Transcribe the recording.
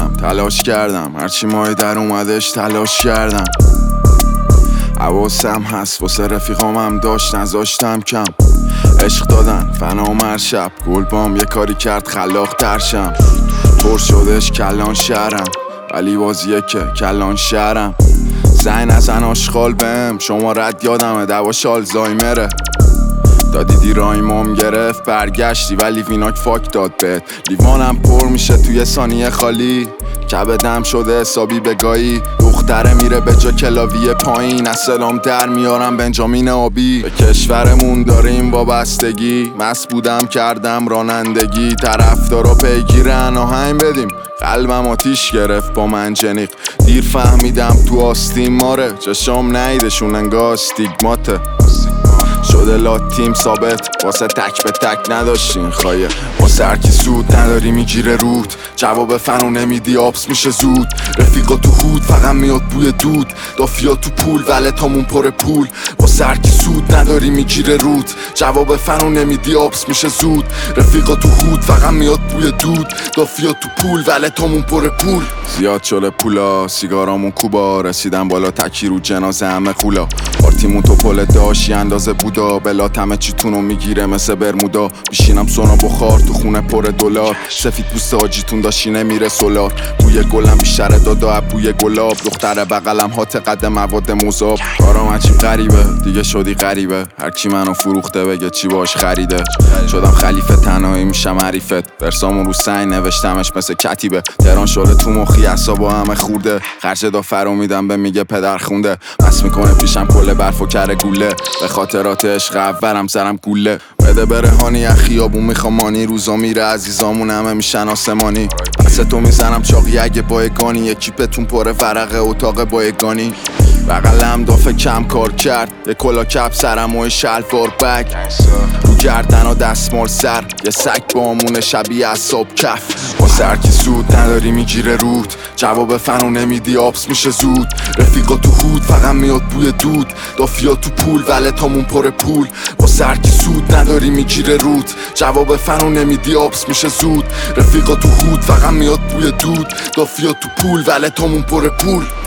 تلاش کردم هرچی مای در اومدش تلاش کردم. حواسم هست واسه رفیقامم داشت نذاشتم کم. عشق دادن فنا هر شب گل بام یه کاری کرد خلاق ترشم. پر شدش کلان شهرم ولی بازیه که کلان شهرم. زنگ نزن آشغال بهم شما رد یادمه دواش آلزایمره. دادی دیرایمم گرفت برگشتی ولی ویناک فاک داد بهت. لیوانم پر میشه توی ثانیه خالی کبدم شده حسابی بگایی. دختره میره به جا کلاوی پایین از سلام در میارم بنجامین آبی. به کشورمون داریم وابستگی مست بودم کردم رانندگی. طرفدارا پیگیرن آهنگ بدیم قلبم آتیش گرفت با منجنیق. دیر فهمیدم تو آستین ماره چشام نیدشون انگار استیگماته. شده لاتیم ثابت واسه تک به تک نداشتین خواهیه. واسه هرکی سود نداری میگیره رود. جواب فنو نمیدی آبس میشه زود. رفیقا تو خود فقط میاد بوی دود. دافیا تو پول ولتامون پر پول. واسه هرکی سود نداری میگیره رود. جواب فنو نمیدی آبس میشه زود. رفیقا تو خود فقط میاد بوی دود. دافیا تو پول ولتامون پر پول. زیاد شده پولا سیگارامون کوبا. رسیدم بالا تکی رو جنازه همه خولا. پارتیمون تو پل داشی اندازه بودا. بلات همه چیتونو میگیره مثل برمودا. بیشینم سونا بخار تو خونه پر دلار. سفید پوست آجیتون داشتی نمیره سولار. بوی گلم بیشتر دادا بوی گلاب. دختر بغلم هات قد مواد مذاب. کارام عجیب غریبه دیگه شدی غریبه. هر کی منو فروخته بگه چی باش خریده. شدم خلیفه تنهایی میشم حریفت. ورسامون رو سنگ نوشتمش مثل کتیبه. تهران شده تو مخی اعصابا همه خورده. خرج دافرو میدم به میگه پدر خونده. مس میکنه پیشم کل برف و کره گوله. به خاطرات عشق اولم زرم گوله. بده برهانی از خیابون میخوام مانی. روزا میره عزیزامون همه میشن آسمانی. پس تو میزنم چاقی اگه بایگانی. یکی پتون پر ورقه اتاق بایگانی. بغلم دافه کم کار کرد. یه کلا کپ سرم و شلوار بگ. رو گردن و دستمال سر. یه سگ با امونه شبیه اصاب کف. واسه هرکی سود نداری میگیره رود. جواب فنو نمیدی آبس میشه زود. رفیقا تو خود فقط میاد بوی دود. دافیا تو پول ولتامون پر پول. واسه هرکی سود نداری میگیره رود. جواب فنو نمیدی آبس میشه زود. رفیقا تو خود فقط میاد بوی دود. دافیا تو پول ولتامون پر پول.